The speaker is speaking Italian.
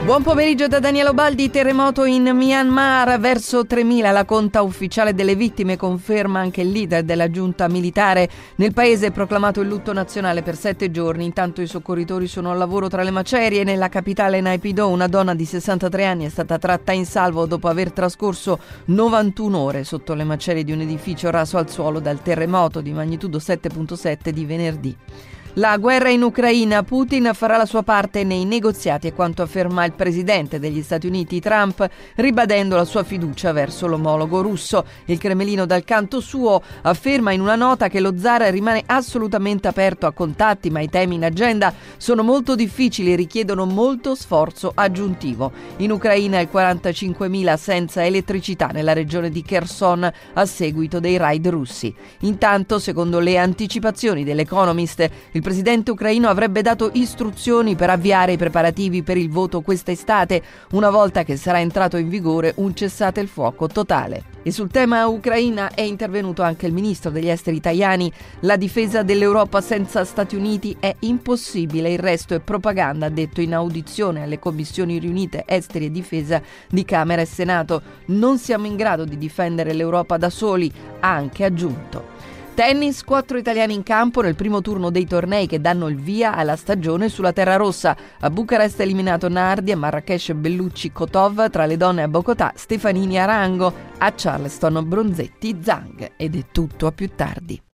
Buon pomeriggio da Daniele Baldi. Terremoto in Myanmar, verso 3.000 la conta ufficiale delle vittime, conferma anche il leader della giunta militare. Nel paese è proclamato il lutto nazionale per 7 giorni, intanto i soccorritori sono al lavoro tra le macerie. Nella capitale Naypyidaw una donna di 63 anni è stata tratta in salvo dopo aver trascorso 91 ore sotto le macerie di un edificio raso al suolo dal terremoto di magnitudo 7.7 di venerdì. La guerra in Ucraina, Putin farà la sua parte nei negoziati, è quanto afferma il presidente degli Stati Uniti Trump, ribadendo la sua fiducia verso l'omologo russo. Il Cremlino dal canto suo afferma in una nota che lo zar rimane assolutamente aperto a contatti, ma i temi in agenda sono molto difficili e richiedono molto sforzo aggiuntivo. In Ucraina il 45.000 senza elettricità nella regione di Kherson a seguito dei raid russi. Intanto, secondo le anticipazioni dell'Economist, il presidente ucraino avrebbe dato istruzioni per avviare i preparativi per il voto quest'estate, una volta che sarà entrato in vigore un cessate il fuoco totale. E sul tema Ucraina è intervenuto anche il ministro degli esteri Tajani. La difesa dell'Europa senza Stati Uniti è impossibile, il resto è propaganda, ha detto in audizione alle commissioni riunite esteri e difesa di Camera e Senato. Non siamo in grado di difendere l'Europa da soli, ha anche aggiunto. Tennis, 4 italiani in campo nel primo turno dei tornei che danno il via alla stagione sulla terra rossa. A Bucarest è eliminato Nardi, a Marrakesh Bellucci Kotov, tra le donne a Bogotà Stefanini Arango, a Charleston Bronzetti Zhang. Ed è tutto, a più tardi.